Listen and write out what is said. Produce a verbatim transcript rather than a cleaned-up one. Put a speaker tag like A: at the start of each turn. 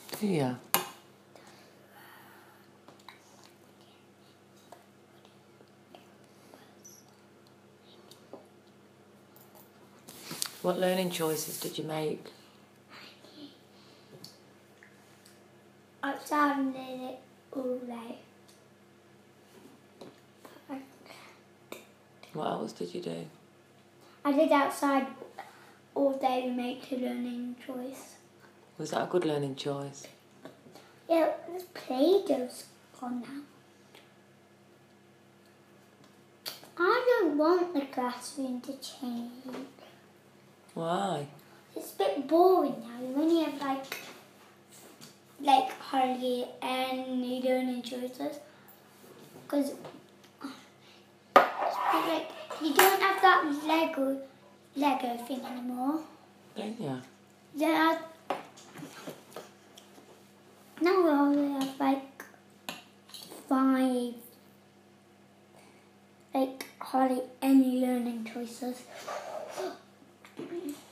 A: Yeah. What learning choices did you make?
B: Outside and did it all day.
A: What else did you do?
B: I did outside all day to make a learning choice.
A: Was that a good learning choice?
B: Yeah, the Play-Doh's gone now. I don't want the classroom to change.
A: Why?
B: It's a bit boring now. You only have like, like hardly any learning choices. Because like you don't have that Lego Lego thing anymore.
A: Don't you?
B: You don't have, now we only have like five, like hardly any learning choices.